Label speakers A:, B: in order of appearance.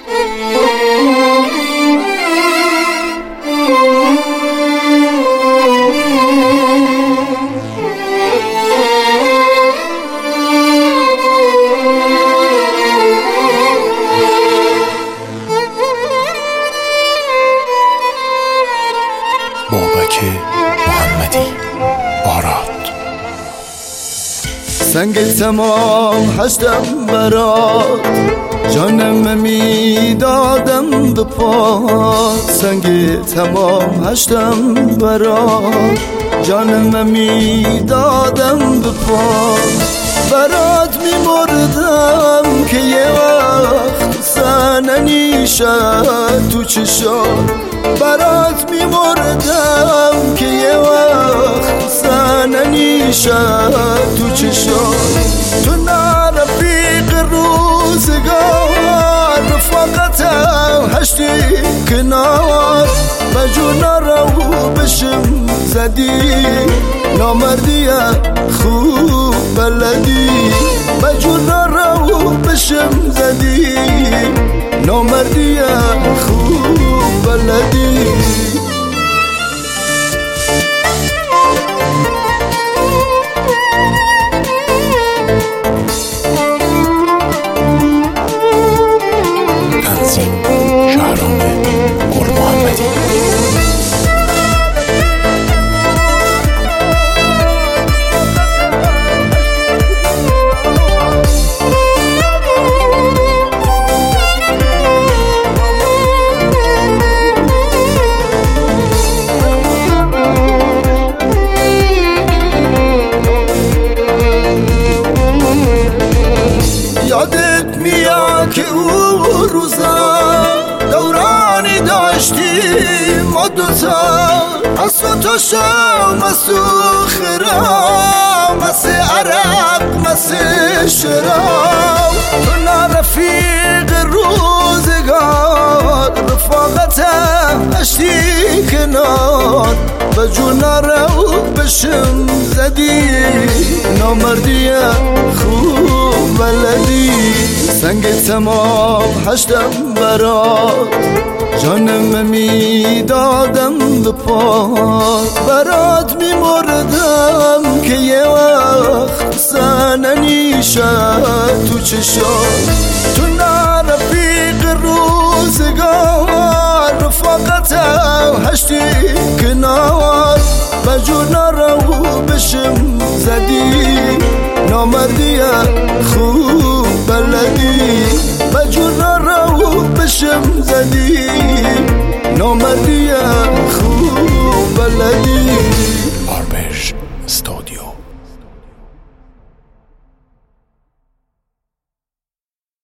A: بابک محمدی آراد.
B: سنگ تمام هشتم برات، جانم میدادم به پات. سنگ تمام هشتم برات، جانم میدادم به پات. برات میمردم که یه وقت سننی شد تو چشات. برات میمردم که یه وقت سننی شد تو چشات. تو نه رفیق روزگار، رفاقتم هشتی کنار. مجونا رو بشم زدی، نامردی خوب بلدی. مجونا رو بشم زدی، نامردی خوب بلدی.
A: تنظیم شهرام گل محمدی.
B: یادت میاد که اون روزا دورانی داشتیم ما دوتا، از تو شام از تو خرام، از عرق از شراب. تو نه رفیق روزگار، رفاقتم هشتی کنار. به جونا رو بشم زدی، نامردی خوب بلدی. سنگ تمام هشتم برات، جانم میدادم به پات. برات میمردم که یه وقت سننی شد تو چشات. تو نه رفیق روزگار، رفاقتم هشتی کنار. مجونا رو بشم زدی، نامردی خوب بلدی. مجونا رو بشم زدی، نامردی